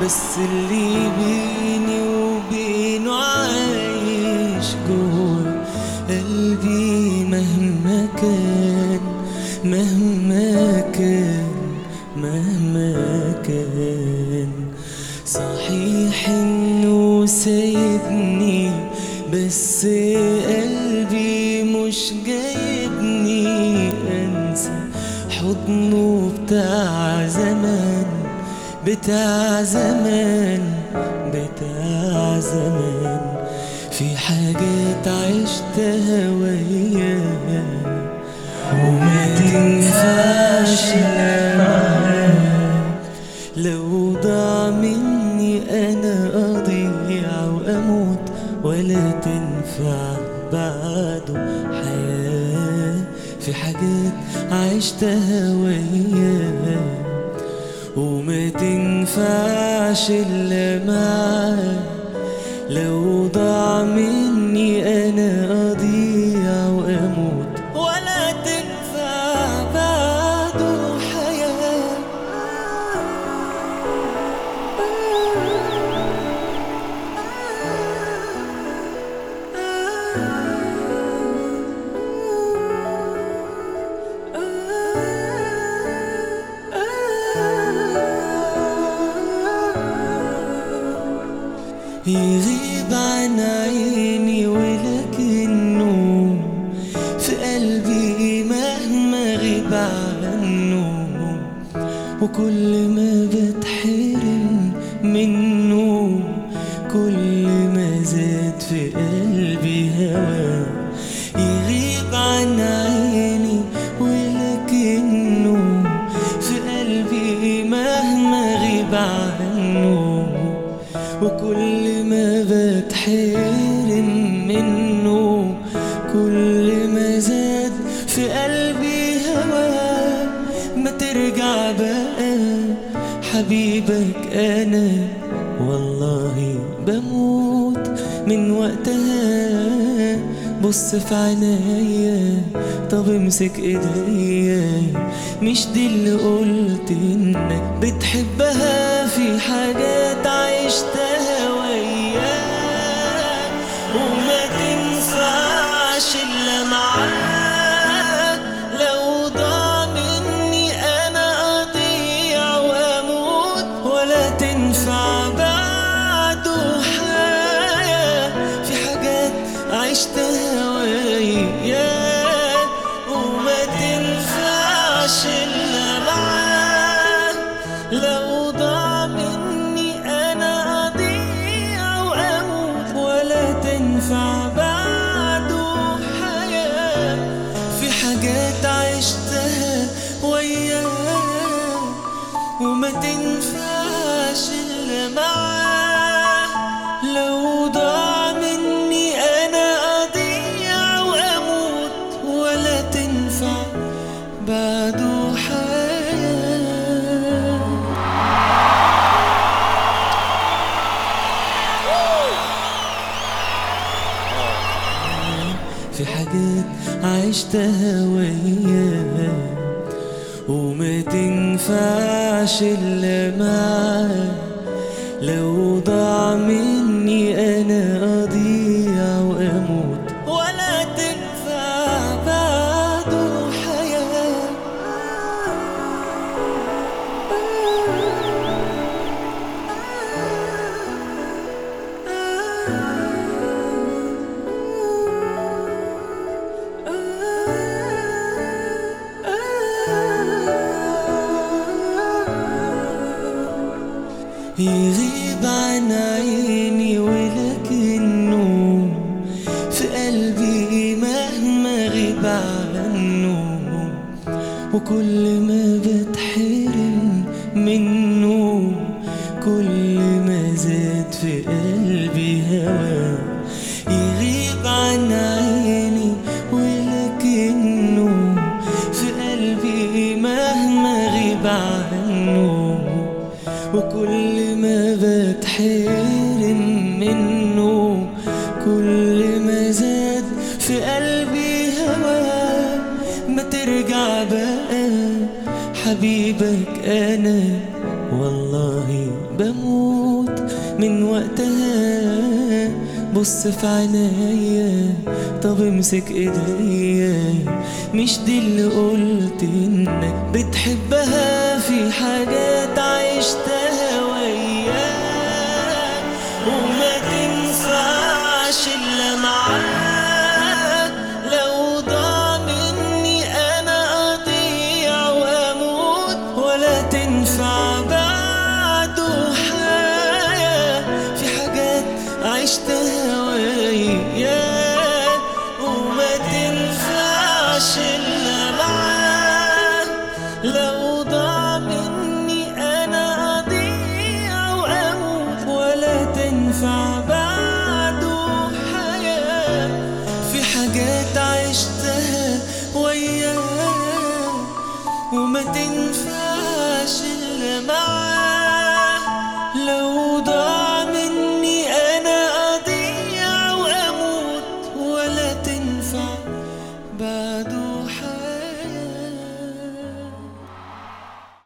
بس اللي بيني وبينه عايش جوه قلبي مهما كان مهما كان مهما كان. صحيح انه سايبني بس قلبي مش جايبني انسى حضنه بتاع زمان بتاع زمان بتاع زمان. في حاجات عشتها وياه وما تنفعش لا معاك. لو ضاع مني انا اضيع واموت ولا تنفع بعده حياة. في حاجات عشتها وياه وما تنفعش الا معاه. لو ضاع مني انا اضيع واموت ولا تنفع بعده حياة. يغيب عن عيني ولكنه في قلبي مهما غيب عنه. وكل ما بتحرم منه كل ما زاد في قلبي هواه. يغيب عن عيني ولكنه في قلبي مهما غيب عنه. وكل ما بتحرم منه كل ما زاد في قلبي هواه. ما ترجع بقى حبيبك انا والله بموت من وقتها. بص في عينيا طب امسك ايديا مش دي اللي قلت انك بتحبها. في حاجات عشتها وياك وما تنفعش الا معاك. لو ضاع مني انا اضيع واموت ولا تنفع بعده حياة. في حاجات عشتها وياك وما تنفعش الا معاك. لو ضاع مني انا اضيع واموت ولا تنفع بعده حياة. في حاجات عشتها وياك وما تنفعش الا معاك. لو ضاع مني انا اضيع واموت ولا تنفع بعده حياة. في حاجات عشتها وياه وما تنفعش الا معاه. لو ضاع مني انا اضيع واموت ولا تنفع بعده حياة. يغيب عن عيني ولكنه في قلبي مهما غيب عنه. وكل ما بتحرم منه كل ما زاد في قلبي هواه. يغيب عن عيني ولكنه في قلبي مهما غيب عنه. وكل ما بتحرم منه كل ما زاد في قلبي هواه. ما ترجع بقى حبيبك انا والله بموت من وقتها. بص في عينيا، طب امسك ايديا، مش دي اللي قلت انك بتحبها؟ في حاجات عشتها وياك وما تنفعش الا معاك. لو ضاع مني انا اضيع واموت، ولا تنفع بعده حياة. في حاجات عشتها وياك وما تنفعش الا معاك. لو ضاع مني انا اضيع واموت، ولا تنفع بعده حياة. في حاجات عشتها وياك وما تنفعش الا معاك.